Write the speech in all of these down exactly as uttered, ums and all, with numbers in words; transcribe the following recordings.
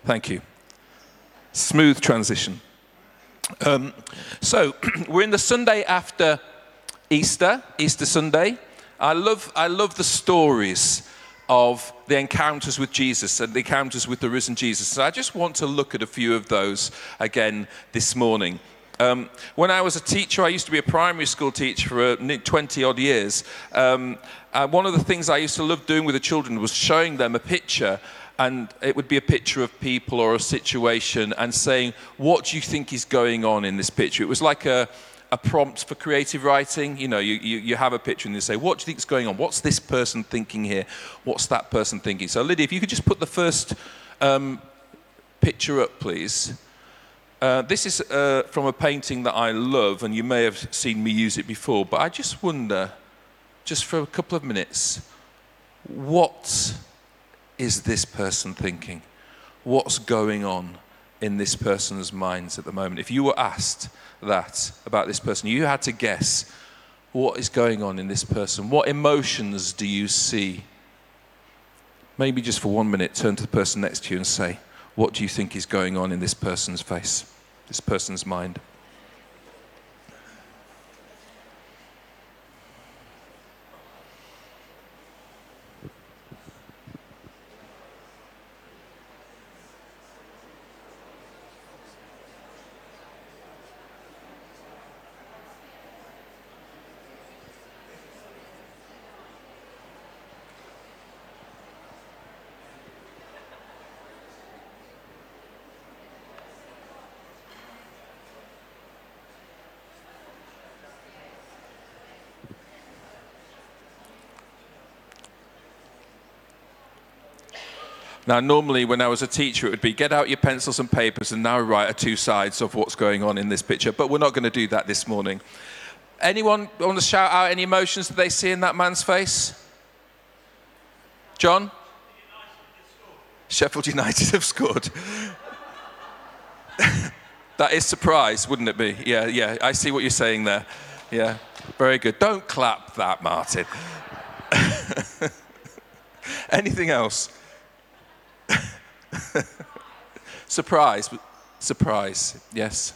Thank you. Smooth transition. Um, so we're in the Sunday after Easter, Easter Sunday. I love, I love the stories of the encounters with Jesus and the encounters with the risen Jesus. So I just want to look at a few of those again this morning. Um, when I was a teacher, I used to be a primary school teacher for uh, twenty odd years. Um, and one of the things I used to love doing with the children was showing them a picture, and it would be a picture of people or a situation, and saying, what do you think is going on in this picture? It was like a, a prompt for creative writing. You know, you, you, you have a picture and you say, what do you think is going on? What's this person thinking here? What's that person thinking? So Lydia, if you could just put the first um, picture up, please. Uh, this is uh, from a painting that I love, and you may have seen me use it before, but I just wonder, just for a couple of minutes, what is this person thinking? What's going on in this person's minds at the moment? If you were asked that about this person, you had to guess what is going on in this person. What emotions do you see? Maybe just for one minute, turn to the person next to you and say, what do you think is going on in this person's face, this person's mind? Now, normally when I was a teacher, it would be get out your pencils and papers and now write a two sides of what's going on in this picture, but we're not going to do that this morning. Anyone want to shout out any emotions that they see in that man's face? John? Sheffield United have scored. That is surprise, wouldn't it be? Yeah, yeah, I see what you're saying there. Yeah, very good. Don't clap that, Martin. Anything else? Surprise, surprise, yes.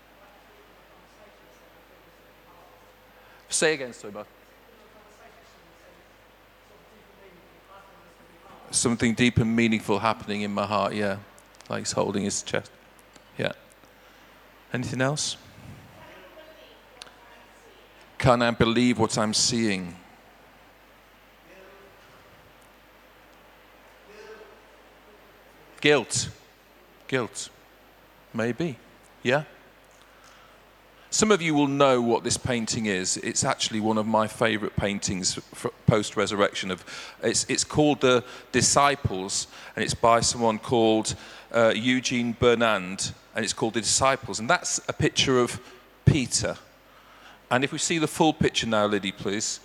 Say again, sorry, Bob. Something deep and meaningful happening in my heart, yeah. Like he's holding his chest. Yeah. Anything else? Can I believe what I'm seeing? Guilt. Guilt. Maybe. Yeah? Some of you will know what this painting is. It's actually one of my favorite paintings post-resurrection. Of it's, it's called The Disciples, and it's by someone called uh, Eugene Burnand, and it's called The Disciples. And that's a picture of Peter. And if we see the full picture now, Liddy, please.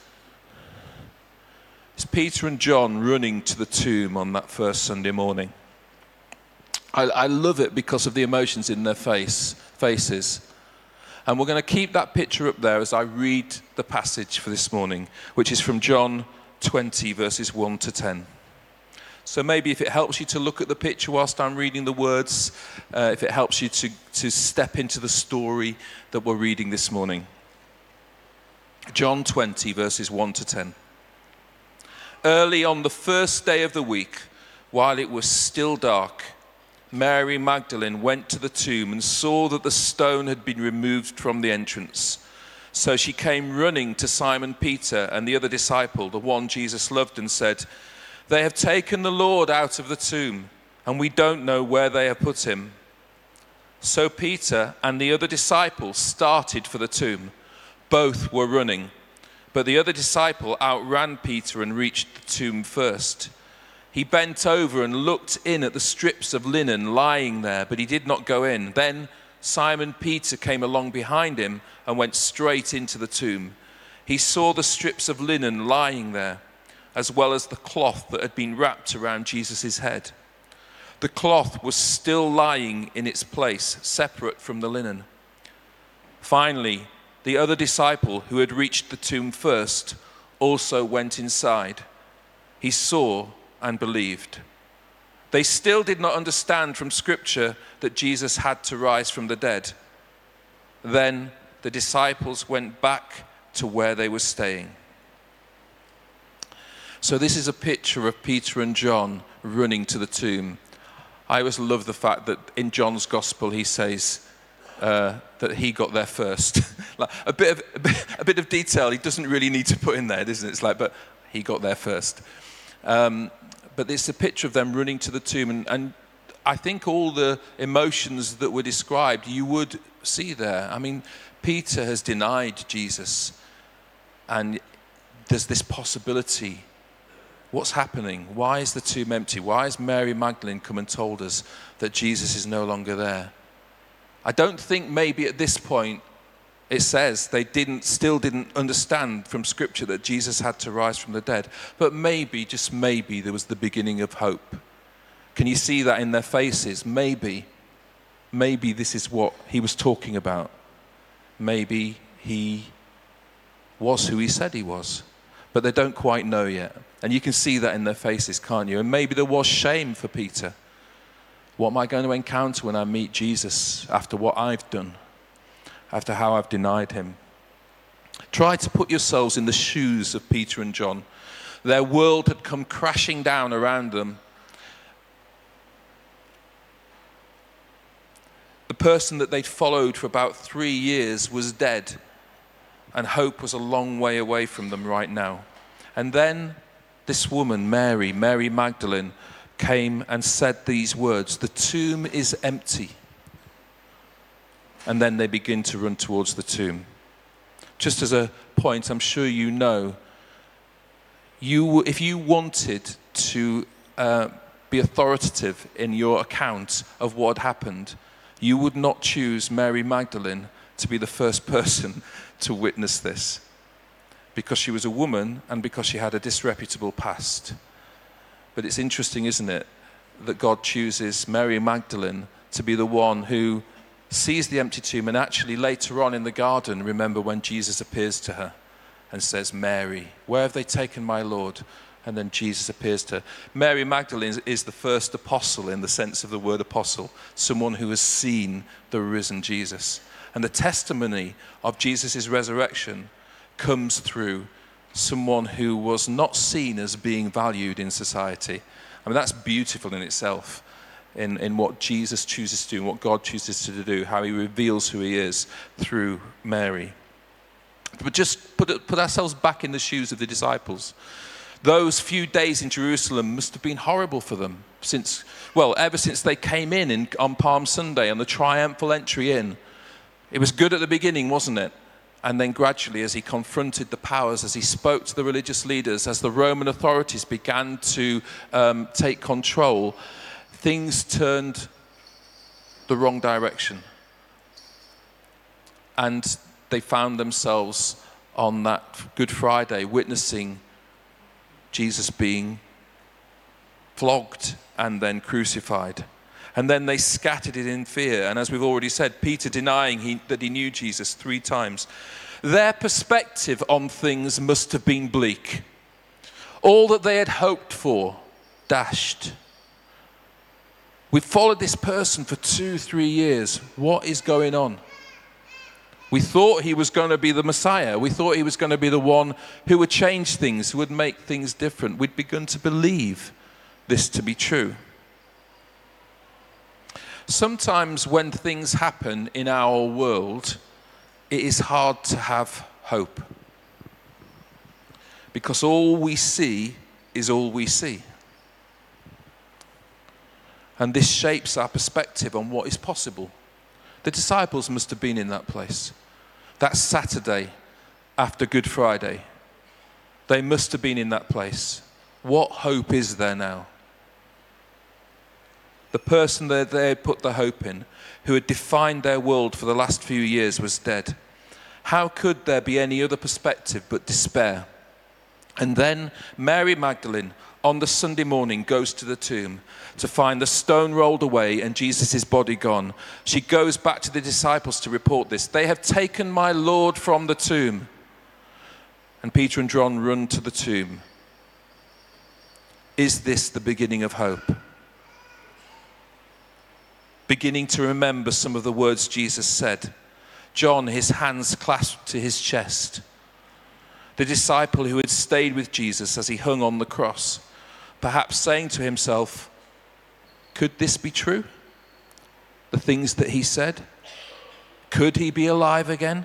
It's Peter and John running to the tomb on that first Sunday morning. I, I love it because of the emotions in their face, faces. And we're going to keep that picture up there as I read the passage for this morning, which is from John twenty, verses one to ten. So maybe if it helps you to look at the picture whilst I'm reading the words, uh, if it helps you to, to step into the story that we're reading this morning. John twenty, verses one to ten. Early on the first day of the week, while it was still dark, Mary Magdalene went to the tomb and saw that the stone had been removed from the entrance. So she came running to Simon Peter and the other disciple, the one Jesus loved, and said, "They have taken the Lord out of the tomb, and we don't know where they have put him." So Peter and the other disciple started for the tomb. Both were running, but the other disciple outran Peter and reached the tomb first. He bent over and looked in at the strips of linen lying there, but he did not go in. Then Simon Peter came along behind him and went straight into the tomb. He saw the strips of linen lying there, as well as the cloth that had been wrapped around Jesus' head. The cloth was still lying in its place, separate from the linen. Finally, the other disciple who had reached the tomb first also went inside. He saw and believed. They still did not understand from Scripture that Jesus had to rise from the dead. Then the disciples went back to where they were staying. So this is a picture of Peter and John running to the tomb. I always love the fact that in John's Gospel he says uh, that he got there first. Like a bit of a bit, a bit of detail he doesn't really need to put in there, doesn't it? It's like, but he got there first. Um, but it's a picture of them running to the tomb, and, and I think all the emotions that were described you would see there. I mean, Peter has denied Jesus, and there's this possibility. What's happening? Why is the tomb empty? Why has Mary Magdalene come and told us that Jesus is no longer there? I don't think maybe at this point it says they didn't, still didn't understand from Scripture that Jesus had to rise from the dead. But maybe, just maybe, there was the beginning of hope. Can you see that in their faces? Maybe, maybe this is what he was talking about. Maybe he was who he said he was. But they don't quite know yet. And you can see that in their faces, can't you? And maybe there was shame for Peter. What am I going to encounter when I meet Jesus after what I've done? After how I've denied him? Try to put yourselves in the shoes of Peter and John. Their world had come crashing down around them. The person that they'd followed for about three years was dead. And hope was a long way away from them right now. And then this woman, Mary, Mary Magdalene, came and said these words, "The tomb is empty." And then they begin to run towards the tomb. Just as a point, I'm sure you know, you, if you wanted to uh, be authoritative in your account of what happened, you would not choose Mary Magdalene to be the first person to witness this, because she was a woman and because she had a disreputable past. But it's interesting, isn't it, that God chooses Mary Magdalene to be the one who sees the empty tomb, and actually later on in the garden, remember when Jesus appears to her and says, "Mary, where have they taken my Lord?" And then Jesus appears to her. Mary Magdalene is the first apostle in the sense of the word apostle, someone who has seen the risen Jesus. And the testimony of Jesus' resurrection comes through someone who was not seen as being valued in society. I mean, that's beautiful in itself, in, in what Jesus chooses to do and what God chooses to do, how he reveals who he is through Mary. But just put, put ourselves back in the shoes of the disciples. Those few days in Jerusalem must have been horrible for them, since, well, ever since they came in, in on Palm Sunday, on the triumphal entry in. It was good at the beginning, wasn't it? And then gradually, as he confronted the powers, as he spoke to the religious leaders, as the Roman authorities began to um, take control, things turned the wrong direction. And they found themselves on that Good Friday witnessing Jesus being flogged and then crucified. And then they scattered it in fear. And as we've already said, Peter denying he, that he knew Jesus three times. Their perspective on things must have been bleak. All that they had hoped for, dashed. We've followed this person for two, three years. What is going on? We thought he was going to be the Messiah. We thought he was going to be the one who would change things, who would make things different. We'd begun to believe this to be true. Sometimes when things happen in our world, it is hard to have hope, because all we see is all we see. And this shapes our perspective on what is possible. The disciples must have been in that place. That Saturday after Good Friday, they must have been in that place. What hope is there now? The person that they had put the hope in, who had defined their world for the last few years, was dead. How could there be any other perspective but despair? And then Mary Magdalene, on the Sunday morning, goes to the tomb to find the stone rolled away and Jesus' body gone. She goes back to the disciples to report this. "They have taken my Lord from the tomb." And Peter and John run to the tomb. Is this the beginning of hope? beginning to remember some of the words Jesus said. John, his hands clasped to his chest. The disciple who had stayed with Jesus as he hung on the cross, perhaps saying to himself, could this be true? The things that he said? Could he be alive again?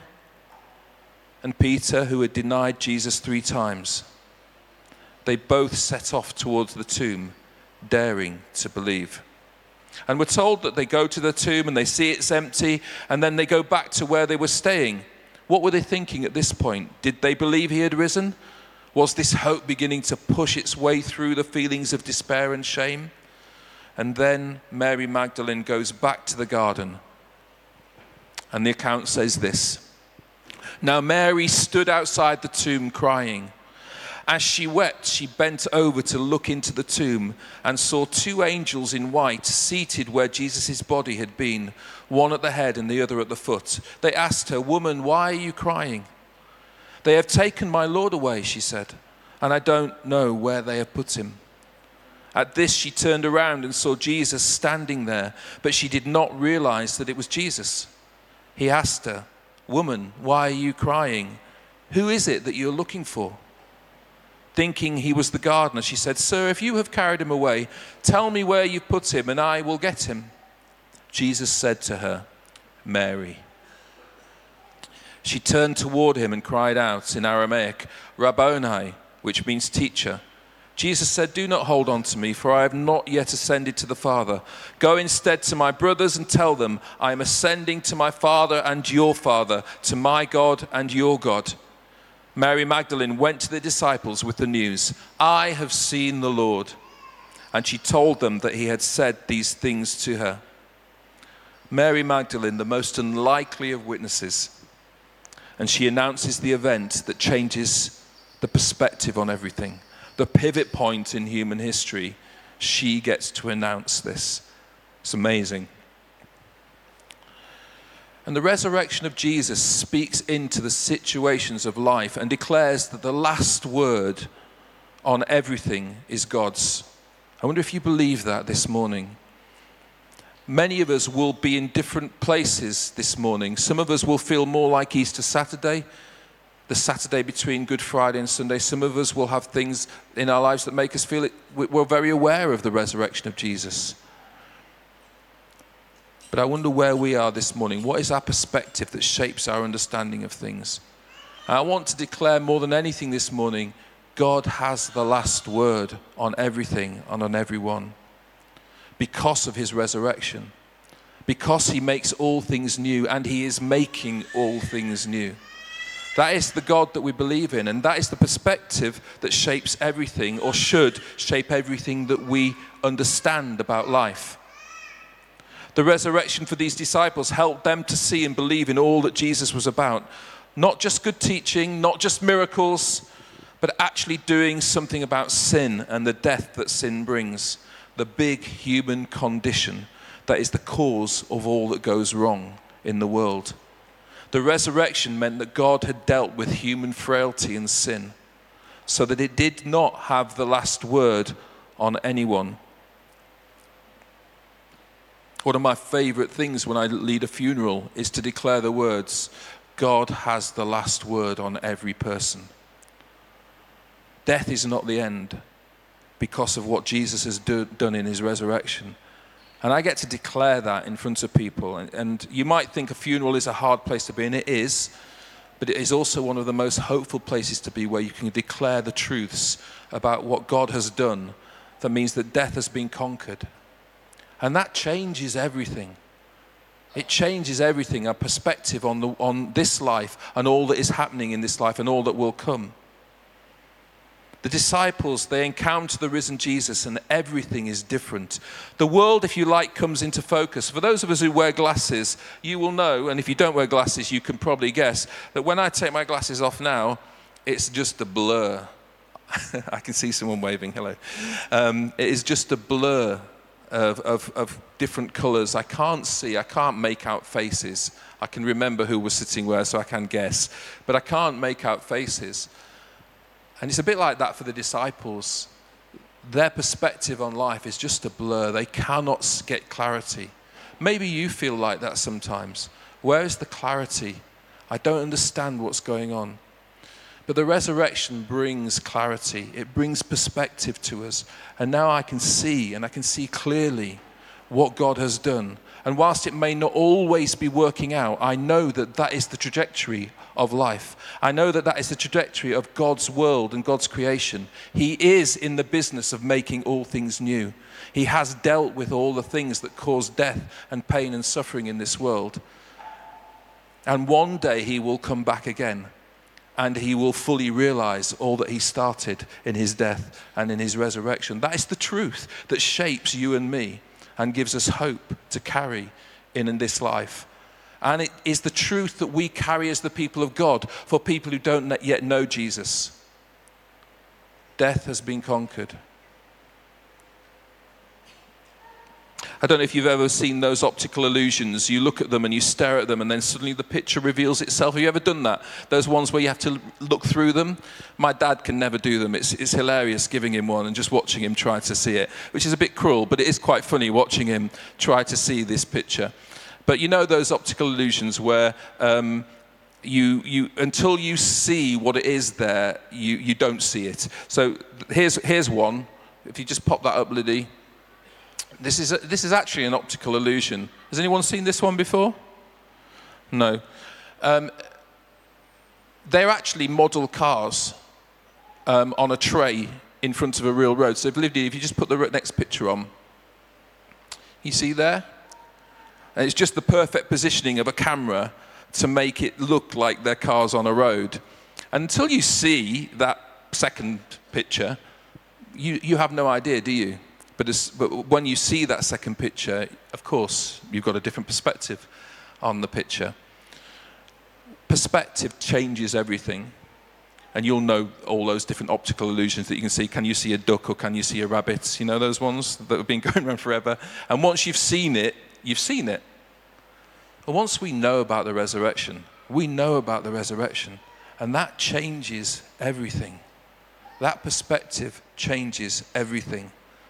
And Peter, who had denied Jesus three times, they both set off towards the tomb, daring to believe. And we're told that they go to the tomb and they see it's empty, and then they go back to where they were staying. What were they thinking at this point? Did they believe he had risen? Was this hope beginning to push its way through the feelings of despair and shame? And then Mary Magdalene goes back to the garden. And the account says this. Now Mary stood outside the tomb crying. As she wept, she bent over to look into the tomb and saw two angels in white seated where Jesus' body had been, one at the head and the other at the foot. They asked her, "Woman, why are you crying?" "They have taken my Lord away," she said, "and I don't know where they have put him." At this, she turned around and saw Jesus standing there, but she did not realize that it was Jesus. He asked her, "Woman, why are you crying? Who is it that you're looking for?" Thinking he was the gardener, she said, "Sir, if you have carried him away, tell me where you put him and I will get him." Jesus said to her, "Mary." She turned toward him and cried out in Aramaic, "Rabboni," which means teacher. Jesus said, "Do not hold on to me, for I have not yet ascended to the Father. Go instead to my brothers and tell them, I am ascending to my Father and your Father, to my God and your God." Mary Magdalene went to the disciples with the news, "I have seen the Lord." And she told them that he had said these things to her. Mary Magdalene, the most unlikely of witnesses, and she announces the event that changes the perspective on everything. The pivot point in human history, she gets to announce this. It's amazing. And the resurrection of Jesus speaks into the situations of life and declares that the last word on everything is God's. I wonder if you believe that this morning. Many of us will be in different places this morning. Some of us will feel more like Easter Saturday, the Saturday between Good Friday and Sunday. Some of us will have things in our lives that make us feel it, we're very aware of the resurrection of Jesus. But I wonder where we are this morning. What is our perspective that shapes our understanding of things? And I want to declare more than anything this morning, God has the last word on everything and on everyone. Because of his resurrection. Because he makes all things new, and he is making all things new. That is the God that we believe in, and that is the perspective that shapes everything, or should shape everything that we understand about life. The resurrection for these disciples helped them to see and believe in all that Jesus was about. Not just good teaching, not just miracles, but actually doing something about sin and the death that sin brings. The big human condition that is the cause of all that goes wrong in the world. The resurrection meant that God had dealt with human frailty and sin, so that it did not have the last word on anyone. One of my favorite things when I lead a funeral is to declare the words, God has the last word on every person. Death is not the end because of what Jesus has do, done in his resurrection. And I get to declare that in front of people. And, and you might think a funeral is a hard place to be, and it is, but it is also one of the most hopeful places to be, where you can declare the truths about what God has done. That means that death has been conquered. And that changes everything. It changes everything, our perspective on, the, on this life and all that is happening in this life and all that will come. The disciples, they encounter the risen Jesus, and everything is different. The world, if you like, comes into focus. For those of us who wear glasses, you will know, and if you don't wear glasses, you can probably guess, that when I take my glasses off now, it's just a blur. I can see someone waving, hello. Um, it is just a blur. Of, of, of different colors. I can't see, I can't make out faces. I can remember who was sitting where, so I can guess, but I can't make out faces. And it's a bit like that for the disciples. Their perspective on life is just a blur. They cannot get clarity. Maybe you feel like that sometimes. Where is the clarity? I don't understand what's going on. But the resurrection brings clarity. It brings perspective to us. And now I can see, and I can see clearly what God has done. And whilst it may not always be working out, I know that that is the trajectory of life. I know that that is the trajectory of God's world and God's creation. He is in the business of making all things new. He has dealt with all the things that cause death and pain and suffering in this world. And one day he will come back again, and he will fully realize all that he started in his death and in his resurrection. That is the truth that shapes you and me and gives us hope to carry in, in this life. And it is the truth that we carry as the people of God for people who don't yet know Jesus. Death has been conquered. I don't know if you've ever seen those optical illusions. You look at them and you stare at them and then suddenly the picture reveals itself. Have you ever done that? Those ones where you have to look through them? My dad can never do them. It's, it's hilarious giving him one and just watching him try to see it, which is a bit cruel, but it is quite funny watching him try to see this picture. But you know those optical illusions where um, you, you, until you see what it is there, you, you don't see it. So here's, here's one. If you just pop that up, Liddy. This is, a, this is actually an optical illusion. Has anyone seen this one before? No. Um, they're actually model cars um, on a tray in front of a real road. So if, Livy, if you just put the next picture on, you see there? And it's just the perfect positioning of a camera to make it look like they're cars on a road. And until you see that second picture, you, you have no idea, do you? But, as, but when you see that second picture, of course, you've got a different perspective on the picture. Perspective changes everything. And you'll know all those different optical illusions that you can see. Can you see a duck or can you see a rabbit? You know those ones that have been going around forever? And once you've seen it, you've seen it. But once we know about the resurrection, we know about the resurrection. And that changes everything. That perspective changes everything.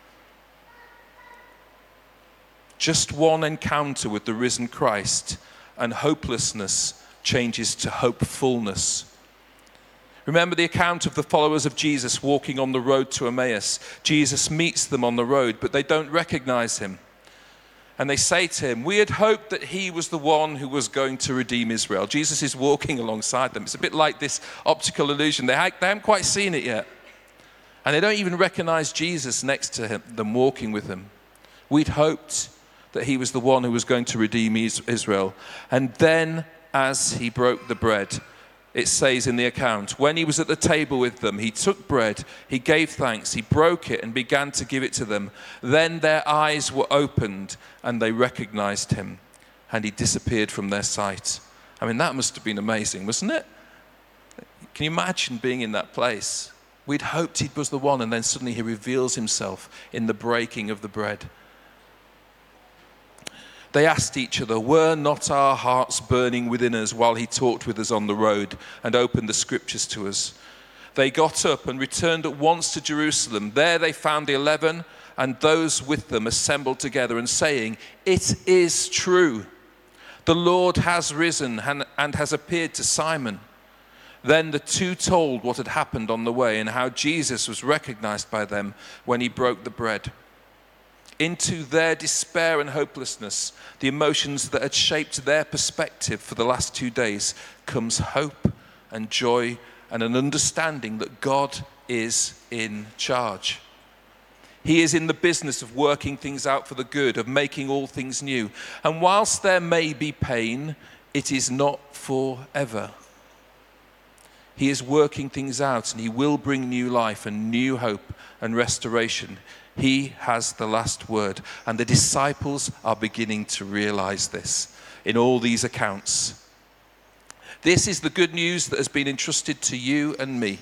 Just one encounter with the risen Christ and hopelessness changes to hopefulness. Remember the account of the followers of Jesus walking on the road to Emmaus. Jesus meets them on the road, but they don't recognize him. And they say to him, we had hoped that he was the one who was going to redeem Israel. Jesus is walking alongside them. It's a bit like this optical illusion. They, ha- they haven't quite seen it yet. And they don't even recognize Jesus next to him, them walking with them. We'd hoped that he was the one who was going to redeem Israel. And then as he broke the bread, it says in the account, when he was at the table with them, he took bread, he gave thanks, he broke it and began to give it to them. Then their eyes were opened and they recognized him, and he disappeared from their sight. I mean, that must have been amazing, wasn't it? Can you imagine being in that place? We'd hoped he was the one, and then suddenly he reveals himself in the breaking of the bread. They asked each other, were not our hearts burning within us while he talked with us on the road and opened the scriptures to us? They got up and returned at once to Jerusalem. There they found the eleven and those with them assembled together and saying, it is true. The Lord has risen and has appeared to Simon. Then the two told what had happened on the way and how Jesus was recognized by them when he broke the bread. Into their despair and hopelessness, the emotions that had shaped their perspective for the last two days, comes hope and joy and an understanding that God is in charge. He is in the business of working things out for the good, of making all things new. And whilst there may be pain, it is not forever. He is working things out, and he will bring new life and new hope and restoration. He has the last word, and the disciples are beginning to realize this in all these accounts. This is the good news that has been entrusted to you and me,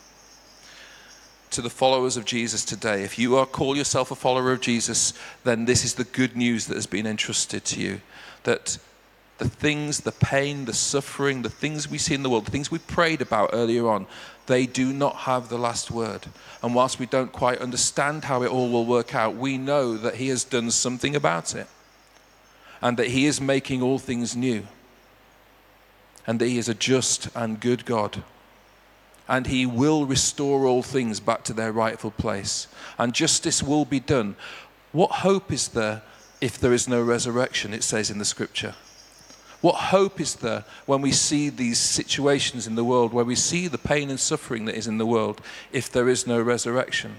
to the followers of Jesus today. If you are call yourself a follower of Jesus, then this is the good news that has been entrusted to you, that the things, the pain, the suffering, the things we see in the world, the things we prayed about earlier on, they do not have the last word. And whilst we don't quite understand how it all will work out, we know that he has done something about it. and that he is making all things new, and that he is a just and good God, and he will restore all things back to their rightful place, and justice will be done. What hope is there if there is no resurrection, it says in the scripture? What hope is there when we see these situations in the world, where we see the pain and suffering that is in the world, if there is no resurrection?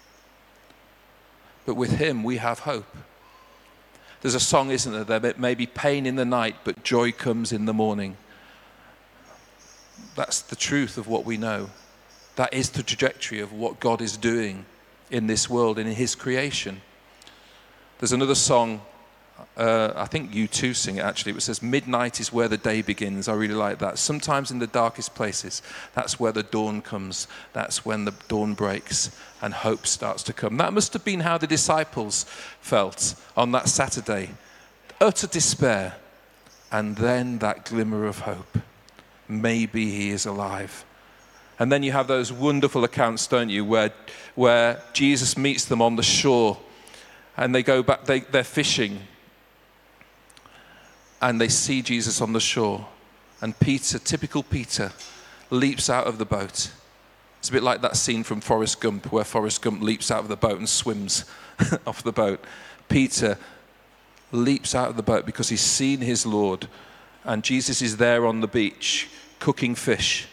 But with him we have hope. There's a song, isn't there? There may be pain in the night, but joy comes in the morning. That's the truth of what we know. That is the trajectory of what God is doing in this world and in his creation. There's another song, uh, I think you too sing it actually, it says, midnight is where the day begins. I really like that. Sometimes in the darkest places, that's where the dawn comes. That's when the dawn breaks and hope starts to come. That must have been how the disciples felt on that Saturday. Utter despair, and then that glimmer of hope. Maybe he is alive. And then you have those wonderful accounts, don't you, where, where Jesus meets them on the shore, and they go back, they, they're fishing, and they see Jesus on the shore, and Peter, typical Peter, leaps out of the boat. It's a bit like that scene from Forrest Gump, where Forrest Gump leaps out of the boat and swims off the boat. Peter leaps out of the boat because he's seen his Lord, and Jesus is there on the beach cooking fish.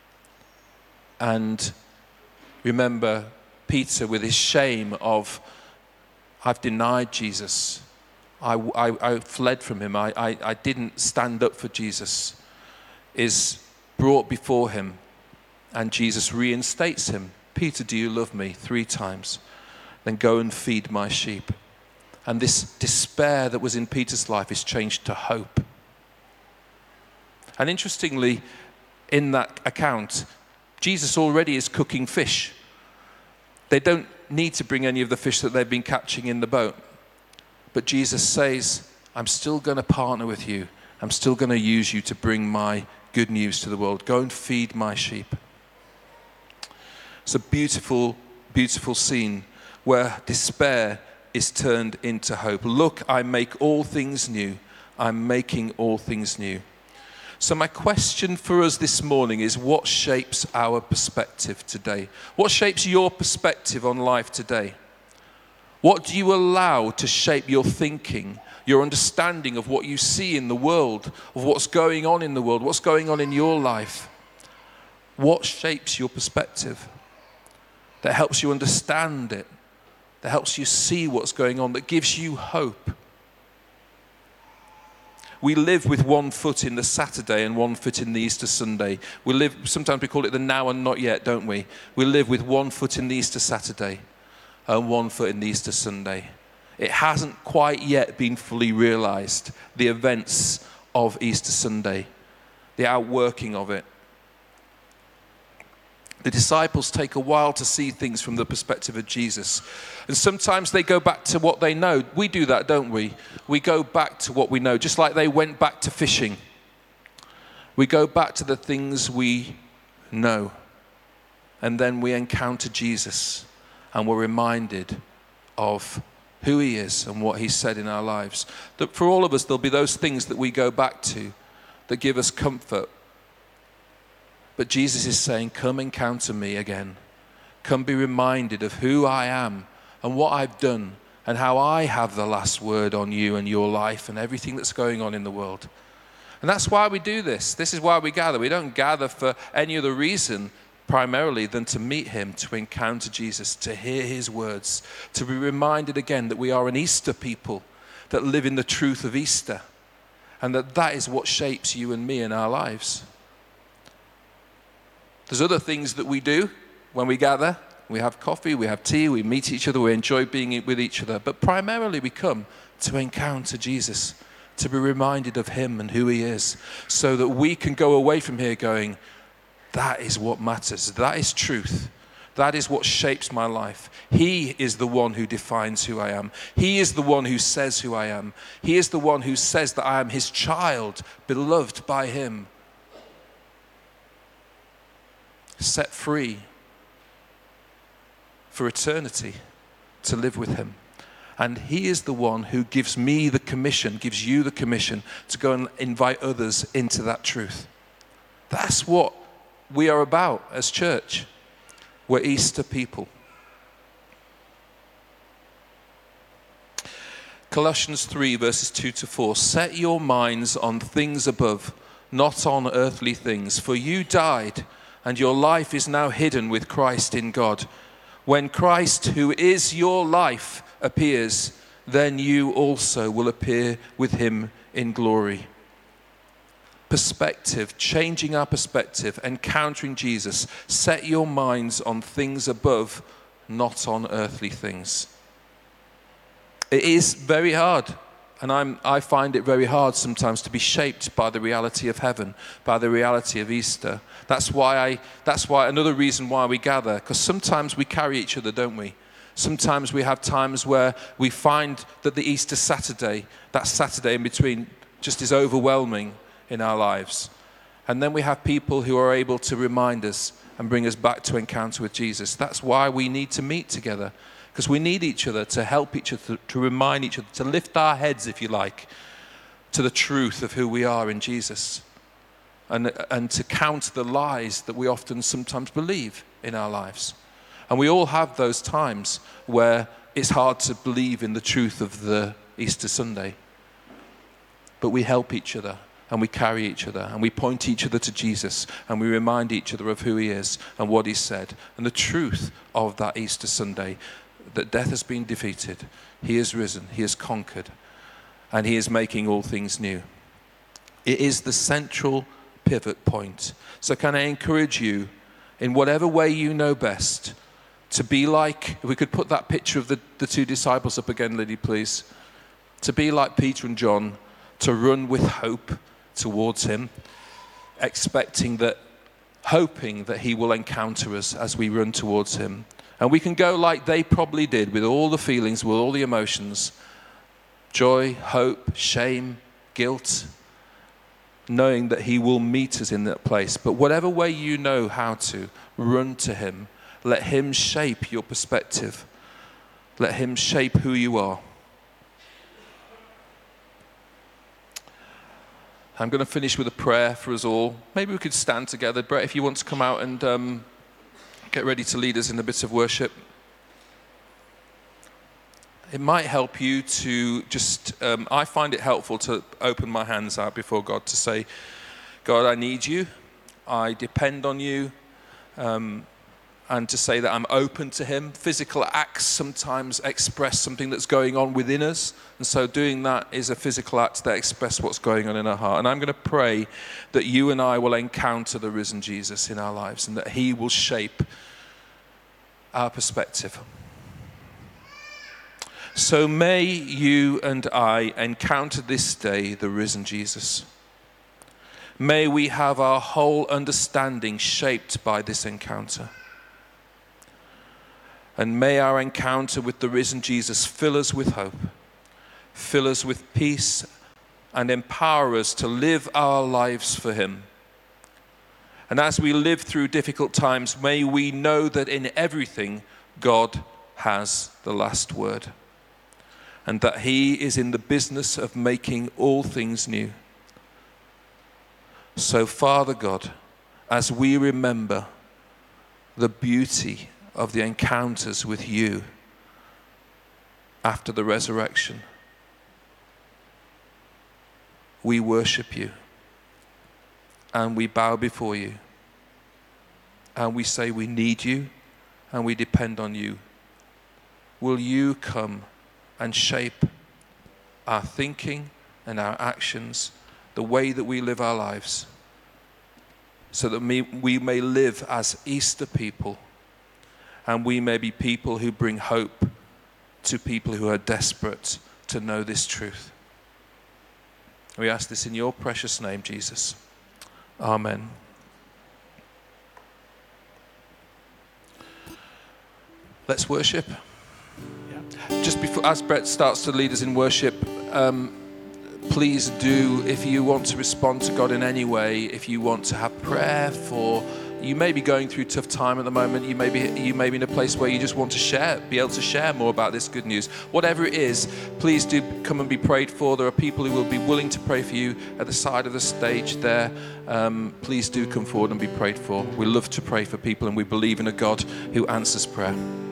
And remember Peter with his shame of, I've denied Jesus. I, I, I fled from him. I, I, I didn't stand up for Jesus, is brought before him, and Jesus reinstates him. Peter, do you love me? Three times. Then go and feed my sheep. And this despair that was in Peter's life is changed to hope. And interestingly, in that account, Jesus already is cooking fish. They don't need to bring any of the fish that they've been catching in the boat. But Jesus says, I'm still going to partner with you. I'm still going to use you to bring my good news to the world. Go and feed my sheep. It's a beautiful, beautiful scene where despair is turned into hope. Look, I make all things new. I'm making all things new. So my question for us this morning is, what shapes our perspective today? What shapes your perspective on life today? What do you allow to shape your thinking, your understanding of what you see in the world, of what's going on in the world, what's going on in your life? What shapes your perspective that helps you understand it, that helps you see what's going on, that gives you hope? We live with one foot in the Saturday and one foot in the Easter Sunday. We live, sometimes we call it the now and not yet, don't we? We live with one foot in the Easter Saturday and one foot in the Easter Sunday. It hasn't quite yet been fully realized, the events of Easter Sunday, the outworking of it. The disciples take a while to see things from the perspective of Jesus. And sometimes they go back to what they know. We do that, don't we? We go back to what we know, just like they went back to fishing. We go back to the things we know. And then we encounter Jesus, and we're reminded of who he is and what he said in our lives. That for all of us, there'll be those things that we go back to that give us comfort. But Jesus is saying, come encounter me again. Come be reminded of who I am and what I've done and how I have the last word on you and your life and everything that's going on in the world. And that's why we do this. This is why we gather. We don't gather for any other reason primarily than to meet him, to encounter Jesus, to hear his words, to be reminded again that we are an Easter people that live in the truth of Easter, and that that is what shapes you and me in our lives. There's other things that we do when we gather. We have coffee, we have tea, we meet each other, we enjoy being with each other. But primarily we come to encounter Jesus, to be reminded of him and who he is, so that we can go away from here going, that is what matters. That is truth. That is what shapes my life. He is the one who defines who I am. He is the one who says who I am. He is the one who says that I am his child, beloved by him, set free for eternity to live with him. And he is the one who gives me the commission, gives you the commission to go and invite others into that truth. That's what we are about as church. We're Easter people. Colossians three, verses two to four. Set your minds on things above, not on earthly things. For you died, and your life is now hidden with Christ in God. When Christ, who is your life, appears, then you also will appear with him in glory. Perspective, changing our perspective, encountering Jesus. Set your minds on things above, not on earthly things. It is very hard, and I'm, I find it very hard sometimes to be shaped by the reality of heaven, by the reality of Easter. That's why I. That's why another reason why we gather, because sometimes we carry each other, don't we? Sometimes we have times where we find that the Easter Saturday, that Saturday in between, just is overwhelming in our lives. And then we have people who are able to remind us and bring us back to encounter with Jesus. That's why we need to meet together, because we need each other to help each other, to remind each other, to lift our heads, if you like, to the truth of who we are in Jesus, and, and to counter the lies that we often sometimes believe in our lives. And we all have those times where it's hard to believe in the truth of the Easter Sunday. But we help each other, and we carry each other, and we point each other to Jesus, and we remind each other of who he is and what he said, and the truth of that Easter Sunday, that death has been defeated, he is risen, he has conquered, and he is making all things new. It is the central pivot point. So can I encourage you, in whatever way you know best, to be like, if we could put that picture of the, the two disciples up again, Liddy, please. To be like Peter and John, to run with hope towards him, expecting that, hoping that he will encounter us as we run towards him. And we can go like they probably did, with all the feelings, with all the emotions, joy, hope, shame, guilt, knowing that he will meet us in that place. But whatever way you know how to, run to him. Let him shape your perspective. Let him shape who you are. I'm going to finish with a prayer for us all. Maybe we could stand together. Brett, if you want to come out and um, get ready to lead us in a bit of worship. It might help you to just, um, I find it helpful to open my hands out before God to say, God, I need you. I depend on you. Um, and to say that I'm open to him. Physical acts sometimes express something that's going on within us. And so doing that is a physical act that expresses what's going on in our heart. And I'm going to pray that you and I will encounter the risen Jesus in our lives, and that he will shape our perspective. So may you and I encounter this day the risen Jesus. May we have our whole understanding shaped by this encounter. And may our encounter with the risen Jesus fill us with hope, fill us with peace, and empower us to live our lives for him. And as we live through difficult times, may we know that in everything, God has the last word, and that he is in the business of making all things new. So, Father God, as we remember the beauty of the encounters with you after the resurrection, we worship you and we bow before you and we say we need you and we depend on you. Will you come and shape our thinking and our actions, the way that we live our lives, so that we, we may live as Easter people, and we may be people who bring hope to people who are desperate to know this truth. We ask this in your precious name, Jesus. Amen. Let's worship. Yeah. Just before, as Brett starts to lead us in worship, um, please do, if you want to respond to God in any way, if you want to have prayer for You may be going through a tough time at the moment. You may be, you may be in a place where you just want to share, be able to share more about this good news. Whatever it is, please do come and be prayed for. There are people who will be willing to pray for you at the side of the stage there. Um, please do come forward and be prayed for. We love to pray for people, and we believe in a God who answers prayer.